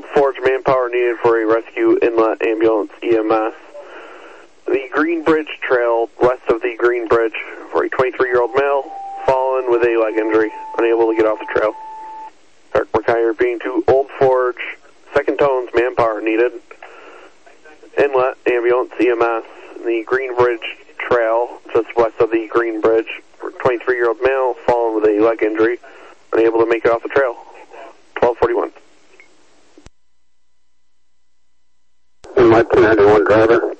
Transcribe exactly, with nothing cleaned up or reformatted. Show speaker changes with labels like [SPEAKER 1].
[SPEAKER 1] Old Forge, manpower needed for a rescue inlet ambulance E M S. The Green Bridge Trail, west of the Green Bridge, for a twenty-three-year-old male, fallen with a leg injury, unable to get off the trail. Dark Mackay repeating to Old Forge, second tones, manpower needed. Inlet ambulance E M S. The Green Bridge Trail, just west of the Green Bridge, for a twenty-three-year-old male, fallen with a leg injury, unable to make it off the trail. twelve forty-one.
[SPEAKER 2] My two ninety-one driver.